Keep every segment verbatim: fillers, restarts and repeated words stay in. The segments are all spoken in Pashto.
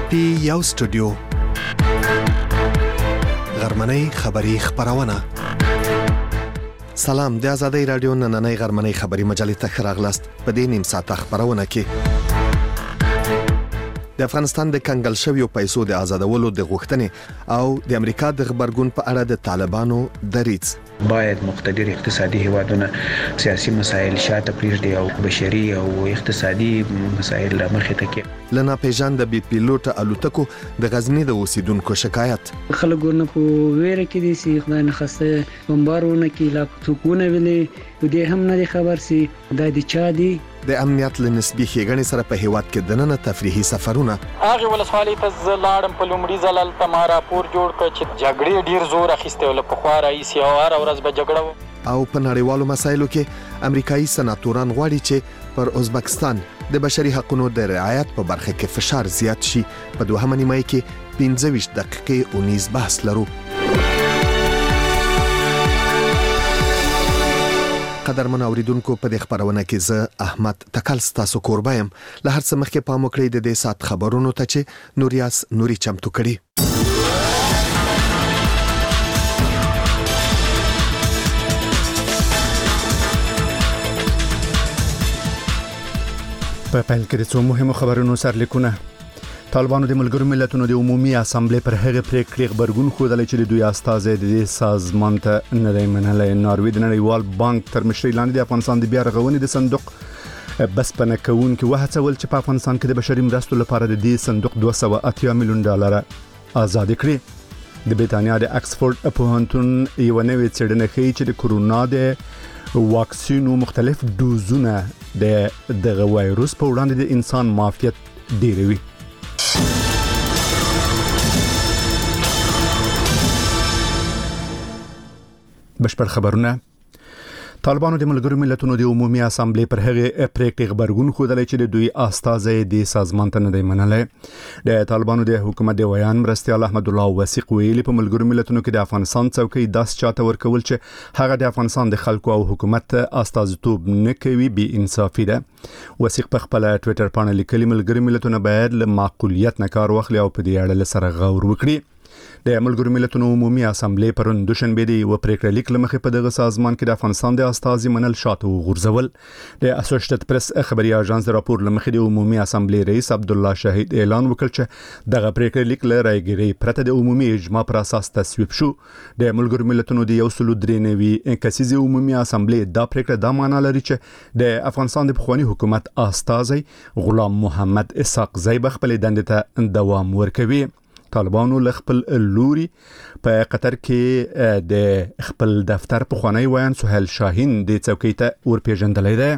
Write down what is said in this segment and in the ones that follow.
پی یو سټوډیو غرمنۍ خبری خبرونه. سلام، د آزادۍ رادیو نننۍ غرمنۍ خبری مجلې ته راغلاست. په دې نیم ساعت خبرونه کې د افغانستان د کنګل شویو پیسو د آزادولو د غوښتنې او د امریکا د خبرګون په اړه د طالبانو دریځ. باید مقتدر اقتصادي هیوادونه سیاسي مسایل شاته پریږدي او بشري او اقتصادي مسایل مخې ته کړي. لنا پیژان د بي پیلوټ الوتکو د غزنی د اوسیدونکو شکایت. خلک ورنه په ویره کې دي چې خدای نه خسته بمبارونه کې لا څوکونه ویلي دې هم نه خبر سي د دې چا دي. د امنیت لنسبي ښېګڼې سره په هیواد کې دننه تفریحي سفرونه. هغه ولسوالۍ ته لاړم په لومړي ځل ته ما راپور جوړ کړ چې جګړې ډیر زور اخیسته ول په خوا راځي او هر ورځ به جګړه او په نړیوالو مسایلو کې امریکایي سناتوران غواړي چې پر ازبکستان د بشري حقوقو د رعایت په برخه کې فشار زیات شي. په دوهمه نیمه کې پنځه ویشت دقیقې اونیز بحث لرو. قدرمن اوریدونکو، په دې خبرونه کې زه احمد تکل ستاسو کوربایم. له هر څه مخکې پام وکړئ د دې سات خبرونو ته چې نوریاس نوري چمتو کړي. په پیل کې د څو مهمو خبرونو سرلیکونه. طالبانو د ملګرو ملتونو د عمومي اسامبلې پر هغه پریکړې خبرګون خوده چې د دوی استازي د سازمان ته نه دی منلای. ناروې د نړیوال بانک تر مشرۍ لاندې د افغانستان د بیا رغونې د صندوق بسپنه کوونکي وهڅول چې په افغانستان کې د بشري مرستو لپاره د دې صندوق دوه سوه اتیا میلیون ډالر آزاد کړي. د بریتانیا د اکسفورد پوهنتون یو نوې څېړنه ښیي چې د کورونا د واکسینو مختلف دوزونه د دغه وایروس په وړاندې د انسان معافیت ډیروي. بشپړ خبرونه. طالبانو د ملګرو ملتونو د عمومي اسامبلې پر هغه پریکړې خبرګون خوده چې د دوی استازي د سازمان ته نه دی منلای. د طالبانو د حکومت د ویان مرستیال احمد الله وثیق ویلي په ملګرو ملتونو کې د افغانستان څوکۍ داس چاته ورکول چې هغه د افغانستان د خلکو او حکومت استازیتوب نه کوي بي انصافي ده. وثیق په خپل ټوئیټر باندې لیکلي ملګرو ملتونه باید له معقولیت نه کار واخلي او په دې اړه سره غور وکړي. د ملګرو ملتونو عمومي اسامبلې پرون دوشنبه دی و پریکړه لیک لمخې په دغه سازمان کې د افغانستان د استازي منل شاته وغورځول. د اسوسییټډ پریس خبري اژانس د راپور لمخې د عمومي اسامبلې رئیس عبد الله شهید اعلان وکړ چې دغه پریکړه لیک له رايګري پرته د عمومي اجماع پر اساس تصویب شو. د ملګرو ملتونو د یو سلو درې نوي کسیزه عمومي اسامبلې دا پریکړه د معنا لري چې د افغانستان د پخوانی حکومت استازي غلام محمد اسحاق زیب خپل دندې ته دوام ورکوي. طالبانو ل خپل لوري په قطر کې د خپل دفتر پخوانی ویان سهیل شاهین د څوکۍ ته ورپېژندلې ده.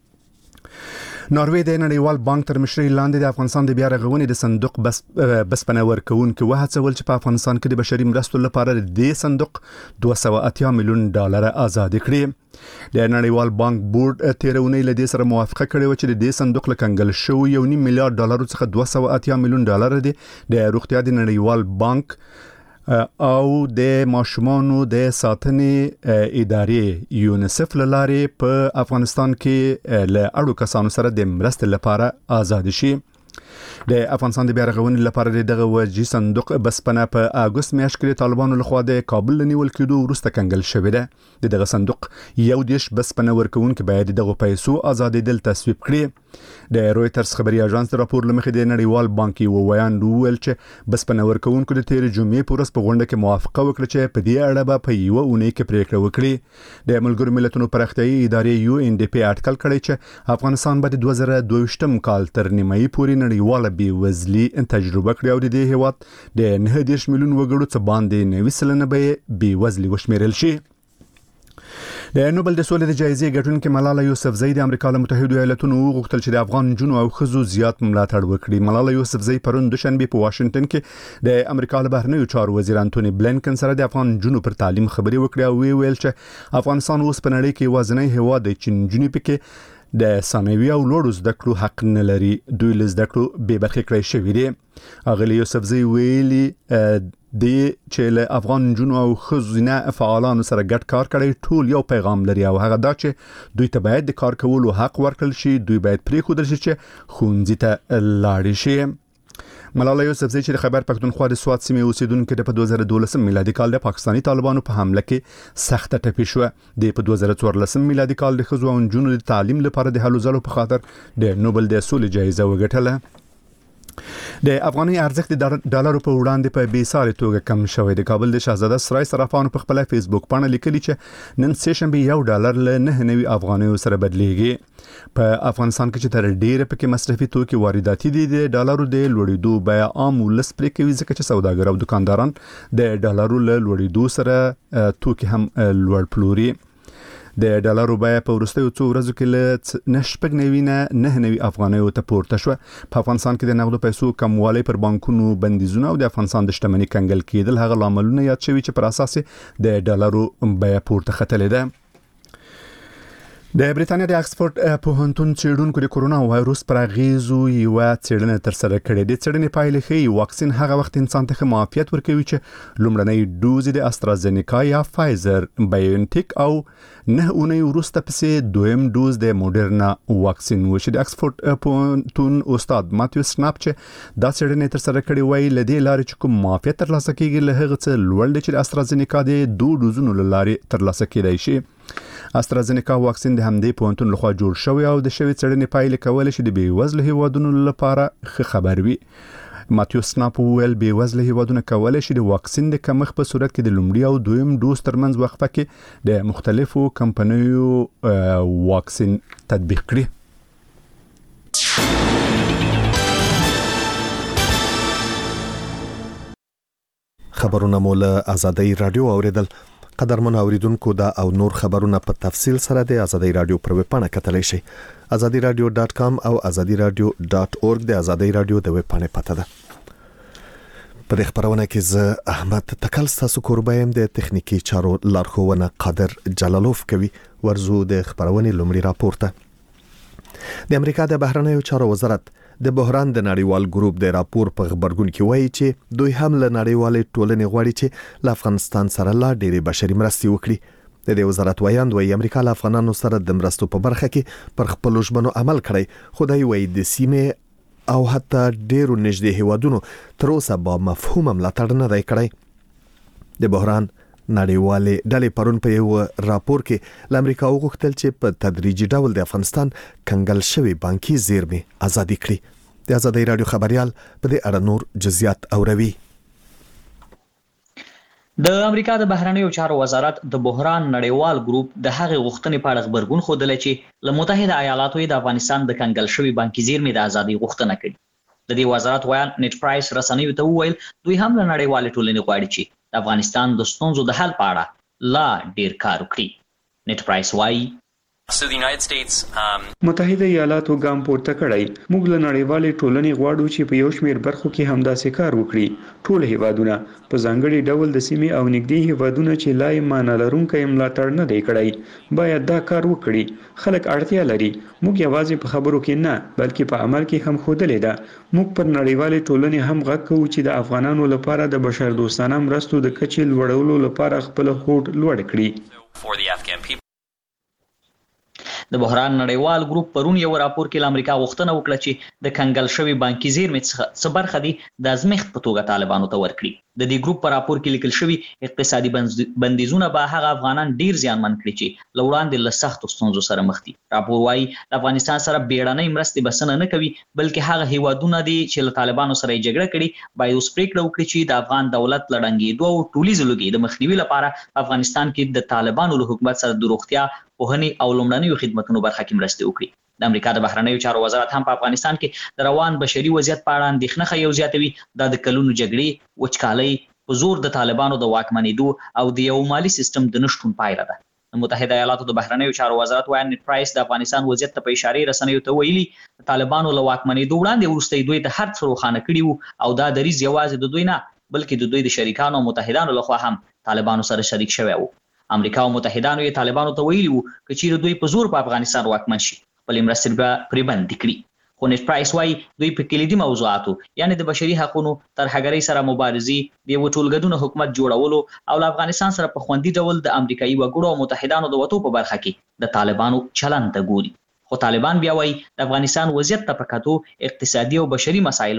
ناروې د نړیوال بانک تر مشرۍ لاندې د افغانستان د بیا رغونې د صندوق بس بسپنه ورکوونکي وهڅول چې په افغانستان کې د بشري مرستو لپاره د صندوق دوه سوه اتیا میلیون ډالر آزاد کړي. د نړیوال بانک بورډ تیرونی له دې سره موافقه کړې و چې د دې صندوق له کنګل شو یو نیم میلیارډ ډالر څخه دوه سوه اتیا میلیون ډالر دي د روغتیا د نړیوال بانک او د ماشومانو د ساتنې ادارې یونیسف لارې په افغانستان کې له اړو کسانو سره د مرستې لپاره آزاد شي. د افغانستان د بیا رغونې لپاره دغه وجې صندوق بسپنه په اگست میاشت کې طالبانو لخوا د کابل نیول کېدو وروسته کنګل شوې ده. دغه صندوق یو دیش بسپنه ورکوونکي باید دغه پیسو آزادېدل تصویب کړي. د رويټرز خبري اژانس د راپور لمخې د نړیوال بانک یو ویان ویل چې بسپنه ورکوونکو د تیر جمعې پورس په غونډه کې موافقه وکړه چې په دې اړه به په یو اونۍ کې پریکړه وکړي. د ملګرو ملتونو پراختیایي ادارې یو ان ډي پی اټکل کړی چې افغانستان به د دوه زره دوه ویشتم کال تر نیمایي پورې نړیواله بې وزلي تجربه کړي او د دې هیواد د نهه دېرش میلیون وګړو څخه باندې نوي سلنه به بې وزلي وشمیرل شي. د نوبل د سولې د جایزې ګټونکې ملاله یوسفزۍ د امریکا له متحده ایالاتونو وغوښتل چې د افغان جنو او ښځو زیات ملاتړ وکړي. ملاله یوسفزۍ پرون دوشنبه په واشنگټن کې د امریکا له بهرنیو چارو وزیر انټونی بلینکن سره د افغان جنو پر تعلیم خبرې وکړې او ویل چې افغانستان اوس په نړۍ کې یوازینی هیواد دی چې جنو پکې د ثانوي او لوړو زده کړو حق نه لري. دوی له زده کړو بې برخې کړی شوي دي. اغلی یوسفزۍ ویلي د چې له افغان جنو او خزینه فعالانو سره ګډ کار کړي ټول یو پیغام لري او هغه دا چې دوی ته باید د کار کولو حق ورکړل شي. دوی باید پرې خودل شي چې خونځي ته لاړ شي. ملاله یوسفزی چې د خیبر پښتونخوا د سوات سیمې اوسیدونکو د په دوه زره دولس میلادي کال د پاکستاني طالبانو په حمله کې سخته ټپي شو. د په دوه زره څوارلس میلادي کال د ښځو او نجونو د تعلیم لپاره د هلو ځلو په خاطر د نوبل د سولې جایزه وګټله. د افغاني ارزښت د ډالرو په وړاندې په بې ساري توګه کم شوی. د کابل د شاهزاده سرای صرافانو په خپل فیسبوک باندې لیکلي چې نن سه شنبه یو ډالر له نه نوي افغانیو سره بدلیږي. په افغانستان کې چې تر ډیره پکې مصرفي توکي وارداتي دي، د ډالرو د لوړېدو بیه عام ولس پرې کوي ځکه چې سوداګر او دکانداران د ډالرو له لوړېدو سره توکي هم لوړ پلوري. د ډالرو بیه په وروستیو څو ورځو کې له نشپږ نوي نه نه نوي افغانیو ته پورته شو. په افغانستان کې د نغدو پیسو کموالی پر بانکونو بندیزونه او د افغانستان د شتمنۍ کنګل کېدل هغه لاملونه یاد شوي چې پر اساس د ډالرو بیه پورته ختلې ده. د بریتانیا د اکسفورد پوهنتون څېړونکو د کورونا وایروس پر اغیزو یو څېړنه تر سره کړې. د څېړنې پایلې ښیي واکسین هغه وخت انسان ته معافیت ورکوي چې لومړنۍ دوز د استرازینیکا یا فایزر بایونټیک او نه اونۍ وروسته پسې دویم دوز د موډرنا واکسین وشي. د اکسفورد پوهنتون استاد ماتیو سناپ چې دا څېړنه تر سره کړې وایي له دې لارې چې کوم معافیت ترلاسه کیږي له هغه څه لوړ دی چې د استرازینیکا د دوه دوزونو له لارې ترلاسه کیدای شي. استرازینیکا واکسین د همدې پوهنتون لخوا جوړ شوی او د شوی څېړنې پایلې کولای شي د بېوزلو هیوادونو لپاره ښه خبر وي. ماتیو سناپ وویل بېوزله هیوادونه کولای شي د واکسین د کمښت په صورت کې د لومړي او دویم دوز ترمنځ وقفه کې د مختلفو کمپنیو واکسین تطبیق کړي. خبرونه مو له آزادۍ رادیو اوریدل. قدرمن اوریدونکو دا او نور خبرونه په تفصیل سره د آزادۍ رادیو پر ویب پاڼه کتلی شئ. آزادۍ رادیو ډاټ کام او آزادۍ رادیو ډاټ اورګ د آزادۍ رادیو د ویب پاڼې پته ده. په دې خبرونه کې زه احمد تکل ستاسو کوربه یم. د تخنیکی چارو لارښوونه قادر جلالوف کوي. ورزو د خبرونې لومړی راپورته. د امریکا د بهرنیو چارو وزارت د بحران د نړیوال ګروپ د راپور په خبرګون کې وایي چې دوی هم له نړیوالې ټولنې غواړي چې له افغانستان سره لا ډېرې بشري مرستې وکړي. د دې وزارت وایاند وایي امریکا له افغانانو سره د مرستو په برخه کې پر خپلو ژمنو عمل کړی، خو دوی وایي د سیمې او حتی ډېرو نږدې هیوادونو تر اوسه با مفهومه ملاتړ نه دی کړی. د بحران نړیوالې ډلې پرون په یو راپور کې له امریکا وغوښتل چې په تدریجي ډول د افغانستان کنګل شوی بانکي زیرمې ازادي کړي. د آزادۍ رادیو خبريال په دې اړه نور جزئیات اوروي. د امریکا د بهرنیو چارو وزارت د بحران نړیوال ګروپ د هغې غوښتنې په اړه خبرګون ښودلی چې له متحده ایالاتو د افغانستان د کنګل شوي بانکي زیرمې د ازادۍ غوښتنه کړې. د دې وزارت ویان نیټ پرایس رسنیو ته وویل دوی هم له نړیوالې ټولنې غواړي چې د افغانستان د ستونزو د حل په اړه لا ډیر کار وکړي. نیټ پرایس وایي So the United States um متحده ایالاتو ګام پورته کړی. موږ له نړیوالې ټولنې غواړو چې په یو شمېر برخو کې همداسې کار وکړي. ټول هیوادونه په ځانګړي ډول د سیمې او نږدې هیوادونه چې لا یې معنا لرونکی ملاتړ نه دی کړی باید دا کار وکړي. خلک اړتیا لري. موږ یوازې په خبرو کې نه بلکې په عمل کې هم ښودلې ده. موږ پر نړیوالې ټولنې هم غږ کوو چې د افغانانو لپاره د بشردوستانه مرستو د کچې لوړولو لپاره خپل هوډ لوړ کړي. for the Afghan people. د بحران نړیوال ګروپ پرون یو راپور کې له امریکا غوښتنه وکړه چې د کنګل شوي بانکي زیرمې څخه څه برخه دي د ازمېښت په توګه طالبانو ته ورکړي. د دې ګروپ په راپور کې لیکل شوي اقتصادي بندیزونه به هغه افغانان ډیر زیانمن کړي چې له وړاندې له سختو ستونزو سره مخ دي. راپور وایي له افغانستان سره بیړنۍ مرستې بسنه نه کوي بلکې هغه هیوادونه دي چې له طالبانو سره یې جګړه کړې باید اوس پرېکړه وکړي چې د افغان دولت له ړنګېدو او ټولیزې لوږې د مخنیوي لپاره په افغانستان کې د طالبانو له حکومت سره د روغتیا پوهنې او لومړنیو خدمتونو برخه کې مرستې وکړي. د امریکا د بهرنیو چارو وزارت هم په افغانستان کې د روان بشري وضعیت په اړه اندېښنه ښیي او زیاتوي دا د کلونو جګړې، وچکالۍ، په زور د طالبانو د واکمنېدو او د یو مالي سیستم د نشتون پایله ده. د متحده ایالاتو د بهرنیو چارو وزارت وایي نیټ پرایس د افغانستان وضعیت ته په اشارې رسنیو ته ویلي د طالبانو له واکمنېدو وړاندې وروسته دوی ته هر څه روښانه کړي وو او دا دریځ یوازې د دوی نه بلکې د دوی د شریکانو او متحدانو لخوا هم طالبانو سره شریک شوی وو. امریکا او متحدانو یې طالبانو ته ویلي وو که چیرې دوی په زور په افغانستان واکمن شي خپلې مرستې به پرې بندي کړي. خو نیټ پرایس وایي دوی په کلیدي موضوعاتو یعنې د بشري حقونو ترهګرۍ سره مبارزې، د یوه ټولګډون حکومت جوړولو او له افغانستان سره په خوندي ډول د امریکایي وګړو او متحدانو د وتو په برخه کې د طالبانو چلند ته ګوري. خو طالبان بیا وایي د افغانستان وضعیت ته په کتو اقتصادي او بشري مسایل باید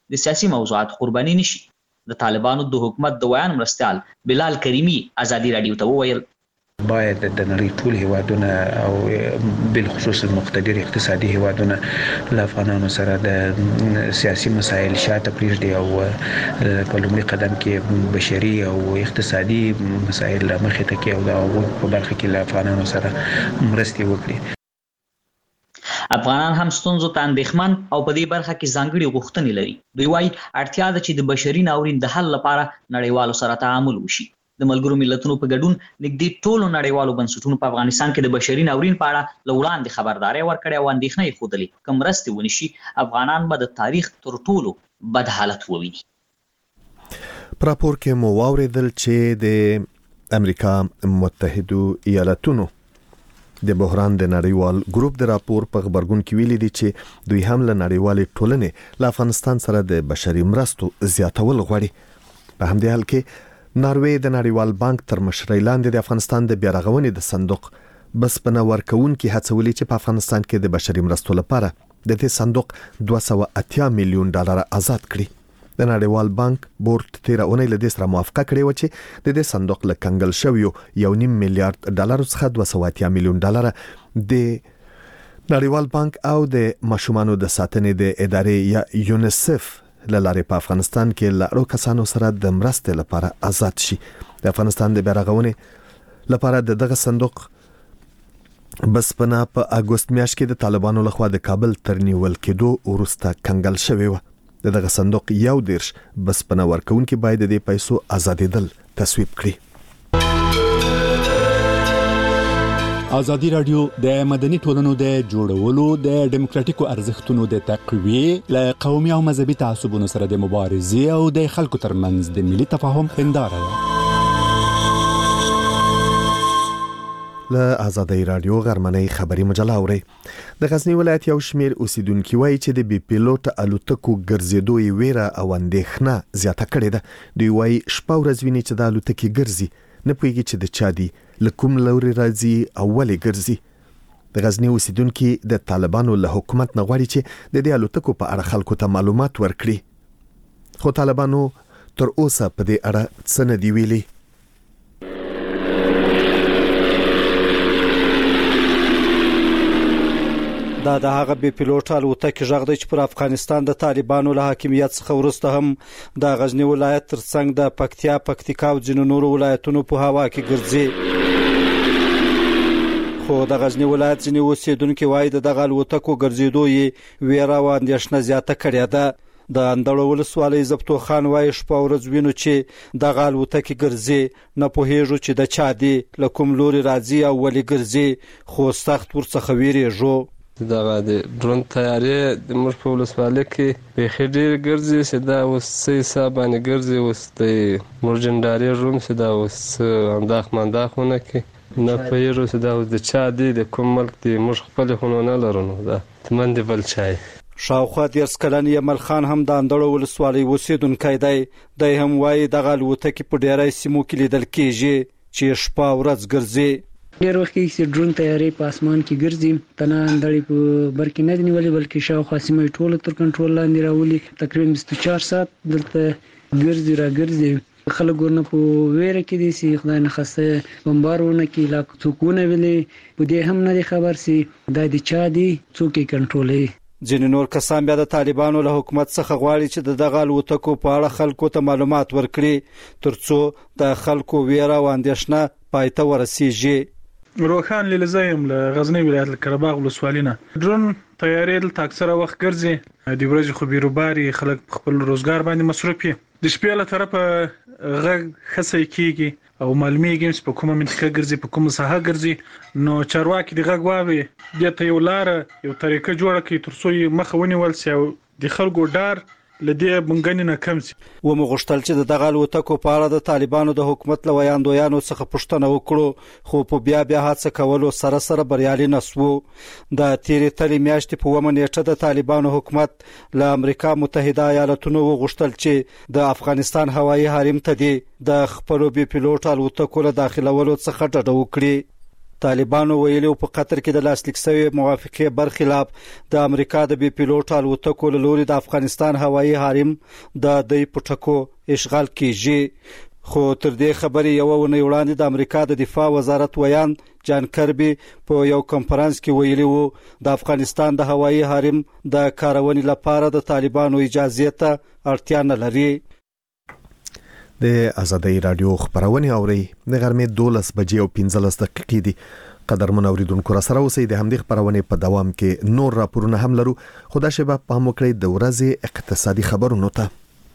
د سیاسي موضوعات قرباني نشي. د طالبانو د حکومت د ویان مرستیال بلال کریمی ازادي رادیو ته وویل باید د نړۍ ټول هیوادونه او بالخصوص مقتدر اقتصادي هیوادونه له افغانانو سره د سیاسي مسایل شاته پریږدي او په لومړي قدم کې بشري او اقتصادي مسایل مخې ته کې او د په برخه کې له افغانانو سره مرستې وکړي. افغانان هم ستونزو ته اندېښمن او په دې برخه کې ځانګړي غوښتنې لري. دوی وايي اړتیا ده چې د بشري ناورین د حل لپاره نړیوالو سره تعامل وشي. د ملګرو ملتونو په ګډون نږدې ټولو نړیوالو بنسټونو په افغانستان کې د بشري ناورین په اړه له وړاندې خبرداري ورکړې او اندېښنه یې ښودلې که مرستې ونشي افغانان به د تاریخ تر ټولو بد حالت وویني. په راپور کې مو واورېدل چې د امریکا متحدو ایالاتونو د بحران د نړیوال ګروپ د راپور په خبرګون کې ویلي دي چې دوی هم له نړیوالې ټولنې له افغانستان سره د بشري مرستو زیاتول غواړي. په همدې حال کې ناروې د نړیوال بانک تر مشرۍ لاندې د افغانستان د بیارغونې د صندوق بسپنه ورکوونکي هڅولې چې په افغانستان کې د بشري مرستو لپاره د دې صندوق دوه سوه اتیا میلیون ډالر آزاد کړي. د نړیوال بانک بورډ تیر اونۍ له دې سره موافقه کړې و چې د دې صندوق له کنګل شویو یو نیم میلیارډ ډالر څخه دوه سوه اتیا میلیون ډالر د نړیوال بانک او د ماشومانو د ساتنې د ادارې یا یونیسف لاره په افغانستان کې لاړو کسانو سره د مرستې لپاره آزاد شي. د افغانستان د بیارغونې لپاره د دغه صندوق بسپنه په اګوست میاشت کې د طالبانو لخوا د کابل تر نیول کېدو وروسته کنګل شوی و. د دغه صندوق یو دیرش بسپنه ورکوونکي باید د پیسو آزادېدل تصویب کړي. ازادي رادیو د مدني ټولنو د جوړولو د ډیموکراتیکو ارزښتونو د تقویې له قومي او مذهبي تعصبونو سره د مبارزې او د خلکو ترمنځ د ملي تفاهم هنداره ده. له ازادي رادیو غرمنۍ خبري مجله اوري. د غزنی ولایت یو شمیر اوسیدونکو وایي چې د بي پیلوټ الوتکو ګرځېدو یې ویره او اندېښنه زیاته کړې ده. دوی وایي شپه ورځ ویني چې د الوتکې ګرځي نه پوهیږي چې د چا دي له کوم لوري راځي او ولې ګرځي. د غزنی اوسیدونکو د طالبانو له حکومت نه غواړي چې د دې الوتکو په اړه خلکو ته معلومات ورکړي. خو طالبانو تر اوسه په دې اړه څه نه دی ویلي. دا د هغه بي پیلوټ الوتکې غږ دی چې پر افغانستان د طالبانو له حاکمیت څخه وروسته هم د غزنی ولایت ترڅنګ د پکتیا پکتیکا او ځینو نورو ولایتونو په هوا کې ګرځي. خو د غزنی ولایت ځینې اوسیدونکو وایي د دغه الوتکو ګرځېدو یې ویره او اندېښنه زیاته کړې ده. د اندړو ولسوالۍ زبطو خان وایي شپه ورځ وینو چې دغه الوتکې ګرځي نه پوهیږو چې د چا دی له کوم لوري راځي او ولې ګرځي خو سخت ورڅخه ویریږو. دغه د ډرون تیارې د موږ په ولسوالۍ کې بیخي ډېر ګرځي چې دا اوس څه حساب باندې ګرځي. اوس د موږ جنډارې روم چې دا اوس انداخ منداخونه کې نه پوهېږو چې دا اوس د چا دی د کوم ملک دی. موږ خپلې خو نو نه لرو نو دا تمن د بل چا یې. شاوخوا دیرش کلن یمل خان هم د اندړو ولسوالۍ اوسیدونکی دی. دی هم وایي دغه الوتکې په ډېری سیمو کې لیدل کېږي چې شپه ورځ ګرځي. ډېر وخت کې ډرون تیارې په اسمان کې ګرځي تنه اندړې په بر کې نه دی نیولې بلکې شاوخوا سیمه ټوله تر کنټرول لاندې راولي. تقریبا بیست و چهار ساعت دلته ګرځي را ګرځي. خلک ورنه په ویره کې دي چې خدای نه خسته بمبارونه کې لا څوکونه ویلې په دې هم نه خبر سي دا د چا دي څوک یې کنټرولوي. ځینې نور کسان بیا د طالبانو له حکومت څخه غواړي چې د دغه الوتکو په اړه خلکو ته معلومات ورکړي ترڅو د خلکو ویره او اندېښنه پای ته ورسیږي. روخان لیلزایم له غزنی ولایت قرهباغ ولسوالۍ نه ډرون تیارې دلته اکثره وخت ګرځي. د ورځې خو بیروباري خلک خپل روزګار باندې مصروف دي. د شپې له طرفه غږ خسې کیږي او معلومیږي چې په کومه منطقه ګرځي په کومه ساحه ګرځي. نو چارواکي د غږ واوري دته یو لار یو طریقه جوړه کړي ترڅو یې مخه ونیول شي او د خلکو ډار لدې بنګنې نه کم شي. و مو غوښتل چې دغه الوتکو په اړه د طالبانو د حکومت له ویاندویانو څخه پوښتنه وکړو خو په بیا بیا هڅه کولو سره سره بریالي نسو. د تیرې تلې میاشتې په اوومه نیټه د طالبانو حکومت له امریکا متحده ایالاتونو وغوښتل چې د افغانستان هوایي حریم ته د خپلو بي پیلوټ الوتکو له داخلولو څخه ډډه وکړي. طالبانو ویلي په قطر کې د لاسلیک شوی موافقه برخلاف د امریکا د بي پيلوټ الوتکو له لوري د افغانستان هوایي حریم د دې پټکو اشغال کیږي. خو تر دې خبرې یو ونه وړاندې د امریکا د دفاع وزارت ویان جان کربي په یو کنفرانس کې ویلي وو د افغانستان د هوایي حریم د کارونې لپاره د طالبانو اجازه ته اړتیا نه لري. د آزادۍ رادیو خبرونه اوري د غرمې دولس بجې او پنځلس دقیقې دي. قدرمن اوریدونکو را سره اوسئ. د همدې خبرونه په دوام کې نور راپورونه هم لرو. خدا شبه په هم وکړئ د ورځې اقتصادي خبرونو ته.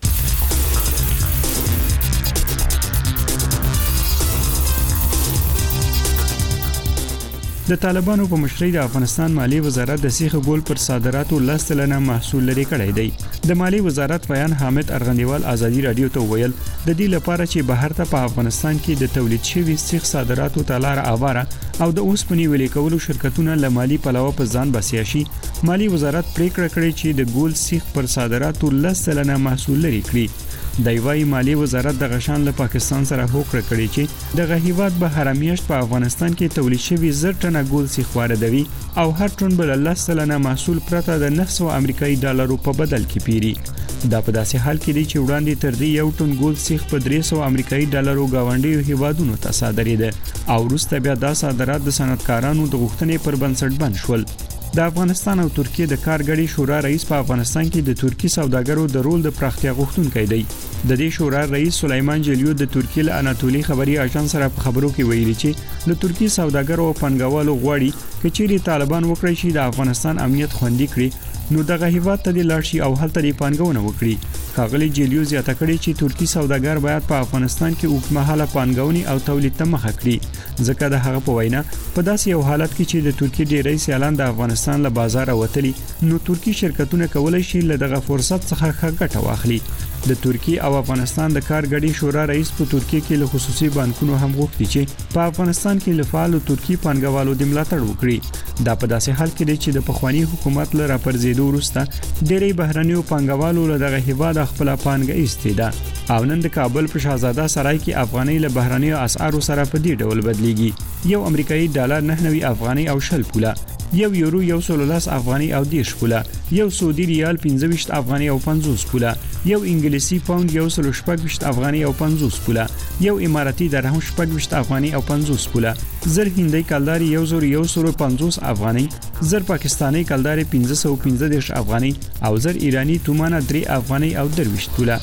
د طالبانو په مشرۍ د افغانستان مالی وزارت د سیخ ګول پر صادراتو لسلنه محصول لري کړی دی. د مالی وزارت بیان حامد ارغندیوال آزادی رادیو ته ویل د دې لپاره چې بهر ته په افغانستان کې د تولید شوی سیخ صادراتو ته لار اواره او د اوسپنې ویلې کولو شرکتونه له مالی پلوه په ځان بسیا شي. مالی وزارت پریکړه کړې چې د ګول سیخ پر صادراتو لسلنه محصول لري کړي. د ایوای مالی وزارت د غشان له پاکستان سره هوکړه کړې چې د غهیوات به هرمیشت په افغانستان کې تولید شوی زر ټنه ګول سیخ واردوي او هر ټن بل الله سلنه محصول پرته د نهه سوه امریکایي ډالرو په بدل کې پیری. دا په داسې حال کې دی چې وړاندې تر دې یو ټن ګول سیخ په درې سوه امریکایي ډالرو گاونډیو هیوادونو ته صادرېده او وروسته بیا دا صادرات د صنعتکارانو د غوښتنې پر بنسټ بند شول. د افغانستان او ترکیه د کارګړي شورا رئیس په افغانستان کې د ترکی سوداګرو د رول د پراختیا غوښتونکی دی. د دې شورا رئیس سلیمان جلیو د ترکیه له اناتولی خبري اژانس سره په خبرو کې ویلي چې د ترکی سوداګرو او پنګوالو غواړي چې چیرې طالبان وکړي چې د افغانستان امنیت خوندي کړي نو دغه هیواد ته د لارشي او هلته د پانګونه وکړي. ښاغلي جلیو زیاته کړې چې ترکی سوداګر باید په افغانستان کې اوږدمهاله پانګونې او تولید ته مخه کړي ځکه د هغه په وینا په داسې یو حالت کې چې د ترکی ډیری سیالان د افغانستان له بازار وتلي نو ترکی شرکتونه کولای شي له دغه فرصت څخه ښه ګټه واخلي. د ترکی او افغانستان د کارګړي شورا رئیس په ترکیه کې له خصوصي بانکونو هم غوښتي چې په افغانستان کې له فعالو ترکی پانګوالو د ملاتړ وکړي. دا په داسې حال کې دی چې د پخوانی حکومت له راپرزیدو وروسته ډېری بهرنیو پانګوالو له دغه هیواد خپل پانګه ایستېده او نن د کابل په شاهزاده سرای کې افغاني له بهرنیو اسعارو سره په دې ډول بدلیږي. یو امریکایي ډالر نه نوي افغاني او شل پوله، یو یورو یو سل لس افغاني او دیش پوله، یو سعودي ریال پنځه ویشت افغاني او پنځوس پوله، یو انګلیسي پاوند یو سل شپږ ویشت افغاني او پنځوس پوله، یو اماراتي درهم شپږ ویشت افغاني او پنځوس پوله، زر هندۍ کلدار یو زر یو سل پنځوس افغاني، زر پاکستاني کلدار پنځه سوه پنځه دېرش افغاني او زر ایرانی تومانه درې افغاني او درویشت پوله.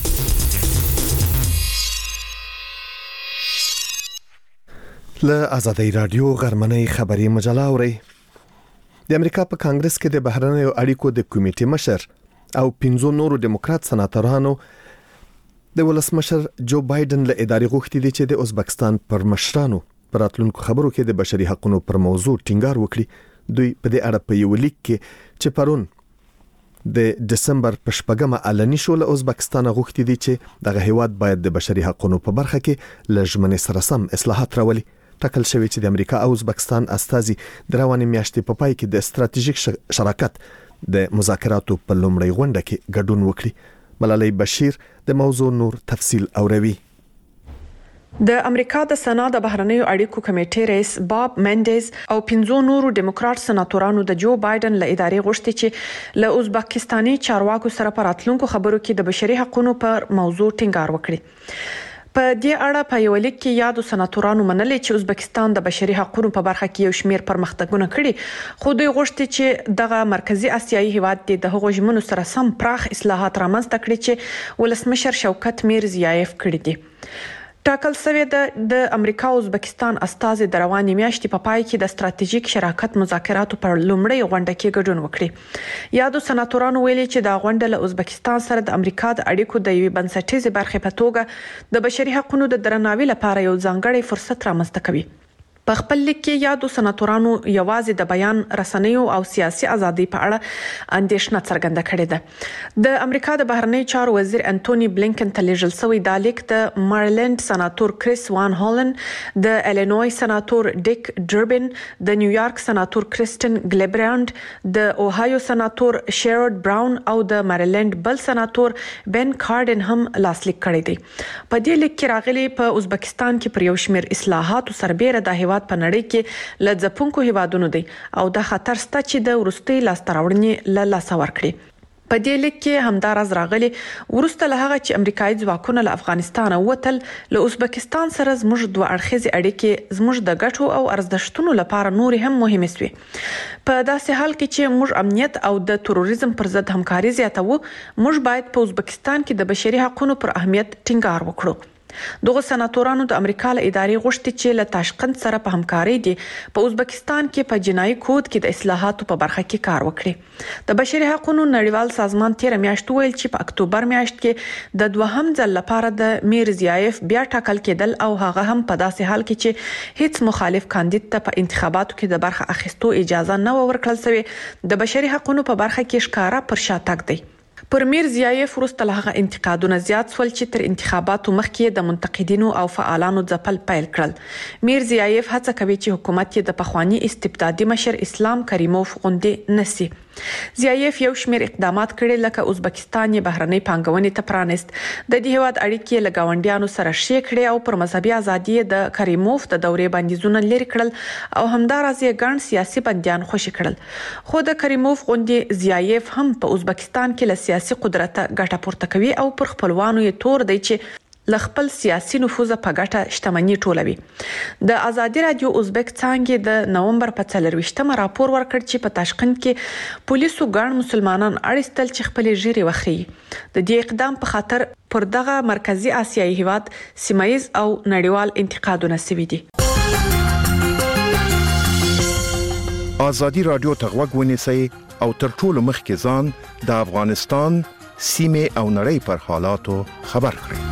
له آزادۍ رادیو غرمنۍ خبري مجله اوري. د امریکا په کانګرس کې د بهرنیو اړیکو د کمیټې مشر او پنځو نورو دیموکرات سناتورانو د ولسمشر جو بایدن له ادارې غوښتي دي چې د ازبکستان پر مشرانو پر راتلونکو خبرو کې د بشري حقوقو پر موضوع ټینګار وکړي. دوی په دې اړه په یو لیک کې چې پرون د دسمبر په شپږمه علني شو له ازبکستان غوښتي دي چې دغه هیواد باید د بشري حقوقو په برخه کې له ژمنې سره سم اصلاحات راولي. ټاکل شوی چې د امریکا او ازبکستان استازي د روانې میاشتې په پای کې د ستراتیژیک شراکت د مذاکراتو په لومړۍ غونډه کې ګډون وکړي. ملالۍ بشیر د موضوع نور تفصیل اوروي. د امریکا د سنا د بهرنیو اړیکو کمیټې رئیس باب مندز او پنځو نورو دیموکرات سناتورانو د جو بایدن له ادارې غوښتي چې له ازبکستاني چارواکو سره په راتلونکو خبرو کې د بشري حقوقو پر موضوع ټینګار وکړي. په دې اړه په یو لیک کې یادو سناتورانو منلي چې ازبکستان د بشري حقوقو په برخه کې یو شمېر پرمختګونه کړي، خو دوی غوښتي چې دغه مرکزی اسیایي هیواد د هغو ژمنو سره سم پراخ اصلاحات رامنځته کړي چې ولسمشر شوکت میرزیایف کړی دي. ټاکل شوی د امریکا او ازبکستان استازي د روانې میاشتې په پای کې د ستراتیژیک شراکت مذاکراتو پر لومړۍ غونډه کې ګډون وکړي. یادو سناتورانو ویلي چې دا غونډه له ازبکستان سره د امریکا د اړیکو د یوې بنسټیزې برخې په توګه د بشري حقوقو د درناوي لپاره یو ځانګړی فرصت رامنځته کوي. په خپل لیک کې یادو سناتورانو یوازې د بیان رسنیو او سیاسي ازادي په اړه اندېښنه څرګنده کړې ده. د امریکا د بهرنیو چارو وزیر انټونی بلینکن ته لیږل شوی دا لیک د مریلند سناتور کریس وان هولن، د الینوی سناتور ډیک ډربن، د نیویارک سناتور کریستن ګلیبراند، د اوهایو سناتور شیرډ براون او د مریلند بل سناتور بن کارډن هم لاسلیک کړی دی. په دې لیک کې راغلي په ازبکستان کې پر یو شمېر اصلاحات سربېره د هیواد هیواد په نړۍ کې له ځپونکو هیوادونو دی او د خطر سته چې د ورستي لاستراوړنې له لاس ورکړي. په دې لیک کې همدارز راغلي ورسته له هغه چې امریکایي ځواکونه له افغانستان وتل له ازبکستان سره زموږ دوه اړخیزې اړیکې زموږ د ګټو او ارزښتونو لپاره نور هم مهمه سوي. په داسې حال کې چې موږ امنیت او د تروریزم پر ضد همکاري زیاتوو، موږ باید په ازبکستان کې د بشري حقوقو پر اهمیت ټینګار وکړو. دغه سناتورانو د امریکا له ادارې غوښتي چې له تاشقند سره په همکاري دي په ازبکستان کې په جنایي کود کې د اصلاحاتو په برخه کې کار وکړي. د بشري حقوقو نړیوال سازمان تیر میاشت ویل چې په اکتوبر میاشت کې د دوهم ځل لپاره د میرزیایف بیا ټاکل کېدل او هغه هم په داسې حال کې چې هیڅ مخالف کاندید ته په انتخاباتو کې د برخه اخیستو اجازه نه ورکړل شوې د بشري حقوقو په برخه کې ښکارا پر شا تګ دی. پر میرزیایف وروسته له هغه انتقادونه زیات شول چې تر انتخاباتو مخکې د منتقدینو او فعالانو ځپل پیل کړل. میرزیایف هڅه کوي چې حکومت یې د پخوانی استبدادي مشر اسلام کریموف غوندې نسی. زیایف یو شمېر اقدامات کړي لکه ازبکستان یې بهرنۍ پانګونې ته پرانست، د دې هیواد اړیکې له ګاونډیانو سره شې کړې او پر مذهبي ازادي د کریموف د دورې بندیزونه لري کړل او همداراز یې ګڼ سیاسي بندیان خوشي کړل. خو د کریموف غوندې زیایف هم په ازبکستان کې له سیاسي قدرت ګټه پورته کوي او پر خپلوانو یې تور دی چې ل خپل سیاسي نفوذ په ګټه شتمنۍ ټولوي. د ازادي رادیو ازبک څانګې د نومبر په څلرويشتمه راپور ورکړ چې په تاشقند کې پولیسو ګڼ مسلمانان اړیستل چې خپل ژیري وخی. د دې اقدام په خاطر پر دغه مرکزی آسیایي هیواد سیمایز او نړیوال انتقادونه سوي دي. ازادي رادیو ته غوږ ونیسئ او تر ټولو مخکې ځان د افغانستان سیمه او نړۍ پر حالاتو خبر کړئ.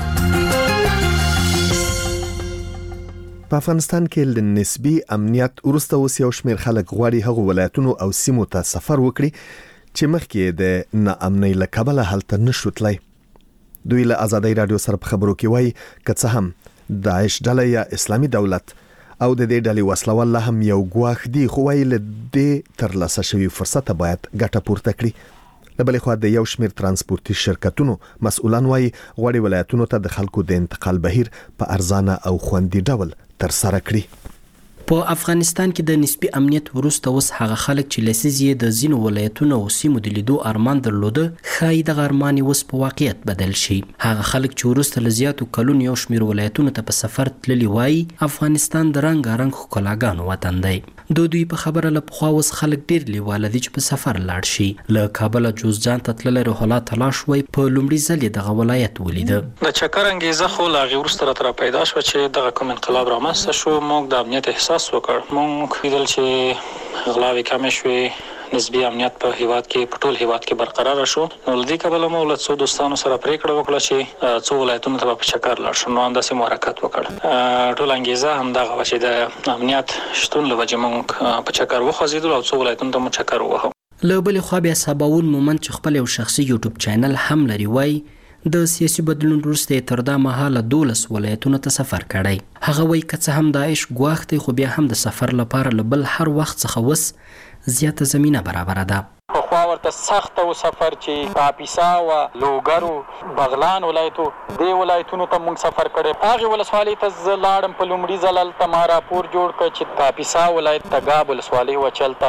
په افغانستان کې د نسبی امنیت ورسته اوس یو شمېر خلک غواړي هغه ولایتونو او سیمو ته سفر وکړي چې مخکې د ناامنۍ له کبله هلته نشو تللی. دوی له ازادي رادیو سره په خبرو کې وایي که څه هم داعش ډله یا اسلامي دولت او د دې ډلې وسلوال له هم یو ګواښ دی، خو وایي له دې ترلاسه شوي فرصت باید ګټه پورته کړي. له بلې خوا د یو شمېر ترانسپورتي شرکتونو مسؤلان وایي غواړي ولایتونو ته د خلکو د انتقال بهیر په ارزانه او خوندي ډول تر سره کړي. په افغانستان کې د نسبی امنیت وروسته اوس هغه خلک چې لسیزې د زینو ولایتونو او سیمو د لیدو ارمان درلوده خای د ارمان اوس په واقعیت بدل شي. هغه خلک چې وروسته لزیاتو کلونو یو شمېر ولایتونو ته په سفر تللی وایي افغانستان د رنګ رنګ ښکلاګانو وطن دی. د دوی په خبره له پخوا اوس خلک ډیر لیواله دي چې په سفر لاړ شي. له کابل جوزجان ته تللی روح الله تلاش وای په لومړي ځل یې دغه ولایت ولیده. د چکر انګیزه خو لا غي ورسره تر پیدا شو چې دغه کوم انقلاب رامنځته شو. موږ د امنیت احساس وکړ، موږ ویل چې غلاوې کم شوي، نسبی امنیت په هیواد کې په ټول هیواد کې برقرار شو. نو لدی کبل مو له څو دوستانو سره پریکړه وکړه چې څو ولایتونو ته په چکر لاړ شو. نو انداسې حرکت وکړ. ټول انګیزه هم دغه و چې د امنیت شتون له وجې موږ په چکر وخوځیدل او څو ولایتونو ته مو چکر ووهو. له بلې خوا بیا سباون مومند چې خپل یو شخصي یوټیوب چینل هم لري وای د سیاسي بدلون وروسته تر دا مهاله دولس ولایتونو ته سفر کړی. هغه وای که څه هم داعش ګواښ دی خو بیا هم د سفر لپاره له بل هر وخت څخه وس زیاته زمینه برابره ده. خو خوا ورته سخت او سفر چې کاپیسا او لوګرو بغلان ولایتو دی ولایتونو ته موږ سفر کړی. هغه ولسوالۍ ته زلاړم په لومړي ځل ته ماراپور جوړ کړ چې کاپیسا ولایت ته غاب ولسوالۍ و چلته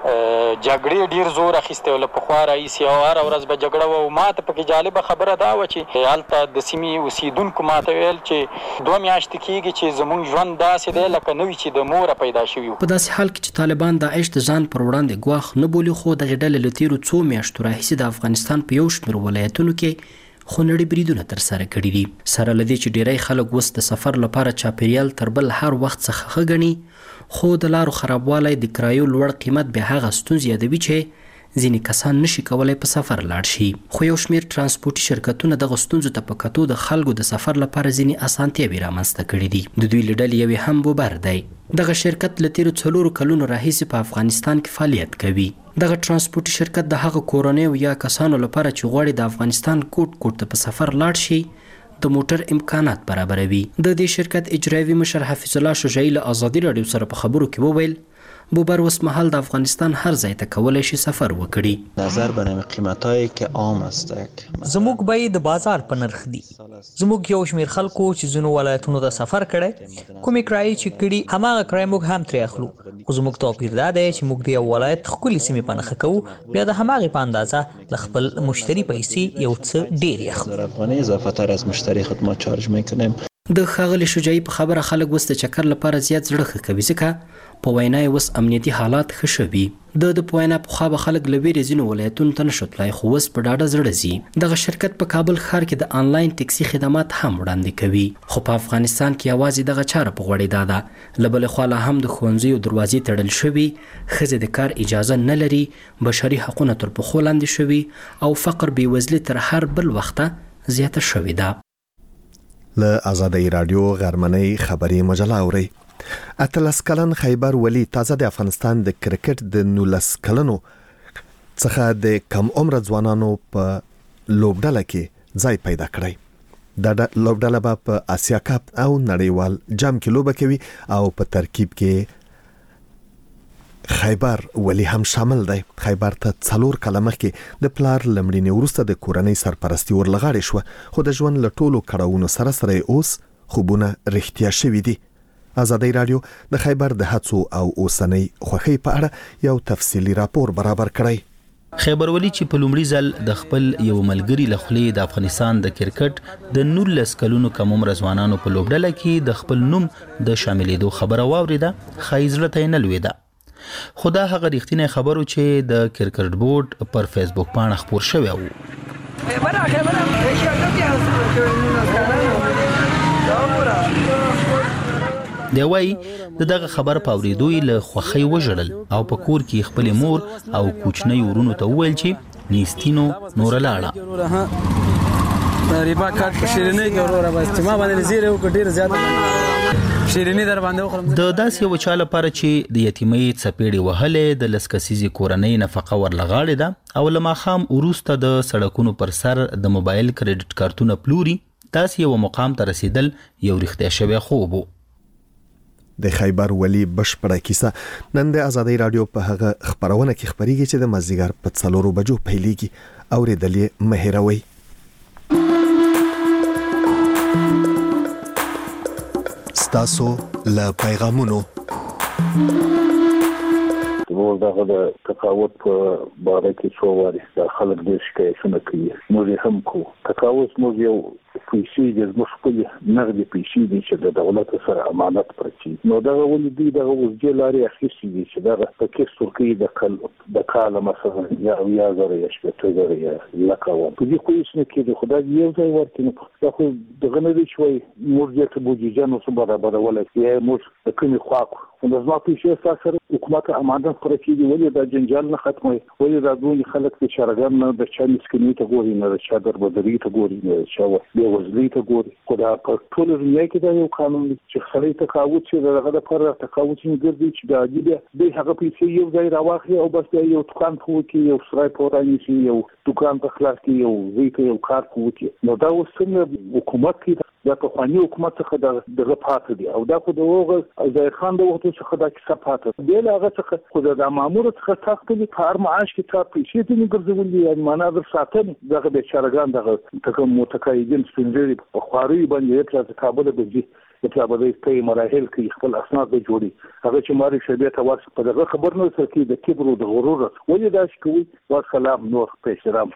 جګړې ډیر زور اخیسته ول په خوا رئیس او هر ورځ به جګړه و. ماته پکې جالب خبره دا و چې حالت د سیمې اوسیدونکو ماته ویل چې دوه میاشتې کېږي چې زموږ ژوند داسې دی لکه نوې چې د مور پیدا شوی. په داسې حال کې چې طالبان داعش د ځان پر وړاندې ګواښ نه بولي خو د ډلې له تیرو څو میاشتو راهیسې د افغانستان په یو شمېر ولایتونو کې خونړي بریدونه تر سره کړي دي. سره له دې چې ډیری خلک اوس د سفر لپاره چاپیریال تر بل هر وخت څخه ښه ګڼي، خو د لارو خرابوالی د کرایو لوړ قیمت بیا هغه ستونزې یادوي چې ځینې کسان نشي کولای په سفر لاړ شي. خو یو شمېر ترانسپورتي شرکتونه دغه ستونزو ته په کتو د خلکو د سفر لپاره ځینې اسانتیاوې رامنځته کړي دي. د دوی له ډلې یوې هم بوبر دی. دغه شرکت له تیرو څلورو کلونو راهیسې په افغانستان کې فعالیت کوي. دغه ترانسپورتي شرکت د هغه کورنیو یا کسانو لپاره چې غواړي د افغانستان کوټ کوټ ته په سفر لاړ شي د موټر امکانات برابروي. د دې شرکت اجرایي مشر حفیظ الله شجاعي له ازادي رادیو سره په خبرو کې وویل بوبر اوس مهال د افغانستان هر ځای ته کولای شي سفر وکړي. نظر به قیمتایی که عام است زموږ به د بازار په نرخ دي زموږ یو شمیر خلکو چې زونو ولایتونو ته سفر کړي کومې کرایي چې کړي هماغه کرایي موږ هم ترې اخلو خو زموږ توپیر دا دی چې موږ د یو ولایت ښکلې سیمې په نښه کوو بیا د هماغې په اندازه له خپل مشتري پیسې یو څه ډېرې اخلو اضافتر از مشتری خدمات چارج میکنیم. د ښاغلي شجاعي په خبره خلک اوس د چکر لپاره زیات زړه ښه کوي ځکه په وینا یې اوس امنیتي حالات ښه شوي. د د په وینا پخوا به خلک له ویرې ځینو ولایتونو ته نشو تلای خو اوس په ډاډه زړه ځي. دغه شرکت په کابل ښار کې د آنلاین ټکسي خدمات هم وړاندې کوي خو په افغانستان کې یوازې دغه چاره په غوړېدا ده. له بلې خوا لا هم د ښوونځیو دروازې تړل شوي، ښځې د کار اجازه نه لري، بشري حقونه تر پښو لاندې شوي او فقر بېوزلي تر هر بل وخته زیاته شوې ده. له آزادۍ رادیو غرمنۍ خبري مجله اوري. اتلس کلن خیبر ولی تازه د افغانستان د کرکټ د نولس کلنو څخه د کم عمر ځوانانو په لوبډله کې ځای پیدا کړی. دا لوبډله به په آسیا کپ او نړیوال جام کې لوبه کوي او په ترکیب کې خیبر ولی هم شامل دی. خیبر ته څلور کاله مخکې د پلار لمړینې وروسته د کورنۍ سرپرستی ورلغاړې شوه خو د ژوند له ټولو کړاوونو سره سره اوس خوبونه رښتیا شوي دي. آزادۍ رادیو د خیبر د هڅو او اوسنۍ خوښۍ په اړه یو تفصیلي راپور برابر کړی. خیبر ولی چې په لومړي ځل د خپل یو ملګري له خولې د افغانستان د کرکټ د نولس کلونو کم عمر ځوانانو په لوبډله کې د خپل نوم د شاملېدو خبره واورېده ښایي زړه ته یې نه لوېده. خو دا هغه رښتینی خبرو چې د کرکټ بورډ پر فیسبوک پاڼه خپور شوی و. دی وایي د دغه خبر په اورېدو یې له خوښۍ وژړل او په کور کې خپلې مور او کوچنۍ ورونو ته وویل چې نیستینو نوره لاړه. ریبا کارت په شیرینۍ کې وروره بس چې ما باندې زیره وکړ ډېر زیات شیرینۍ در باندې وخورم. د داسې یو چا لپاره چې د یتیمۍ څپېړې وهلې د لس کسیزې کورنۍ نفقه ورلغاړې ده او له ماښام وروسته د سړکونو پر سر د موبایل کریډټ کارتونه پلوري داسې یو مقام ته رسیدل یو رښتیا شوی خوب و. د خیبر ولی بشپړه کیسه نن د آزادۍ رادیو په هغه خبرونه کې خبريږي چې د مازیګر په څلورو بجو پیلېږي او ریدلې مهیروي. ستاسو له پیغامونو ټول دغه د تقاوت په باره کې څو واري د خلک د شکایتونه کوي موږ هم کو تقاوت موږ یو پیسې د زموږ خپل نغدي پیسې دي چې د دولت سره امانت پرچی نو دا ولې دی دا وځي لاري اخیستي دي چې دا په کې ترکیه د کال د کال مثلا یا یا زره یا شپته زره یا لکه په دې خو هیڅ نه کېږي خدای یو ځای ورته نو خو دغه نه دی شوی موږ ته بوجي جنو سره برابر ولای یا موږ د کومي خواکو نو زما پیسې سره حکومت امانت پرچی دی ولې دا جنجال نه ختموي ولې دا دوی خلک چې شرګان نه د چا مسکینی ته ګوري نه د چا دربدري ته ګوري نه چا د وزلي ته ګوري خو دا په ټول دنیا کې دا یو قانون دی چې خلک تقاوت چې دغه لپاره تقاوت نه ګرځي چې دا دی د هغه پیسې یو ځای راوخي او بس یو دکان کوي یو سرای پوراني شي یو دکان په خلاص کې یو ځای یو کار کوي نو دا وسنه حکومت کې دا په خواني حکومت څخه دغه پاتې دي او دا خو د وغه ځای خان د وخت څخه دا کیسه پاتې دی له هغه څخه خو د مامور څخه تاخلي په هر معاش کې تا پیسې دې ګرځولې یعنی معنا در ساتنه دغه د شرګان دغه تکه متقاعدین سپینځري په خواري باندې په کابل کې د پلابدې په مراحل کې خپل اسناد به جوړي هغه چې ماري شبيه ته ورس په دغه خبر نه سره کې د کبر او د غرور ولې دا شکوي والسلام نور په احترام.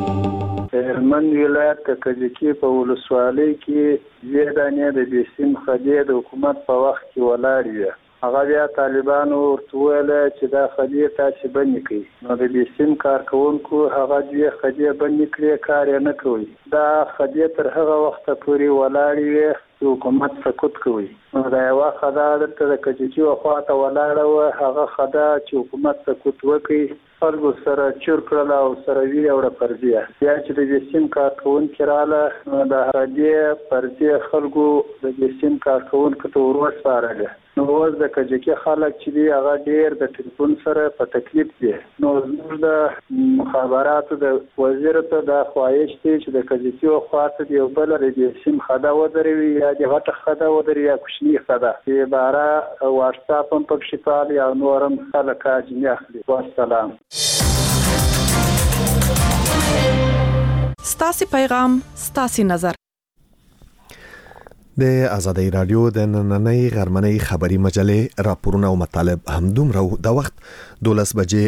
هلمند ولایت د کجکی په ولسوالۍ کې زیدانې د بیسیم خدای د حکومت په وخت کې ولاړ وي هغه بیا طالبانو ورته ویل چې دا خدای تاسو بند کړئ نو د بیسیم کارکونکو هغه دې خدای بند کړی کار نه کوي دا خدای تر هغه وخت پورې ولاړ وي حکومت سکوت کوي نو دا یو خدای درته د کجکی او خواته ولاړ و هغه خدای چې حکومت سکوت وکړي خلکو سره چور کړل او سره ویل او پرځه بیا چې د بیسیم کارکونکو رااله د هغه پرځه خلکو د بیسیم کارکونکو ته ورسپارل نو اوس د کجکی خلک چې دی هغه ډیر د ټلیفون سره په تکلیف دي نو زموږ د مخابراتو د وزیر ته د خواهش دی چې د کجکی او خاصه دی بل د سیم خدا ودروي یا د غټه خدا ودروي یا کوچنی خدا چې بارا واتس اپ هم په شپال یا نورم خلک اجنه اخلي والسلام. ستاسو پیغام ستاسو نظر د آزادۍ رادیو د نننۍ غرمنۍ خبري مجلې راپورونه او مطالب همدومره د وخت دولس بجې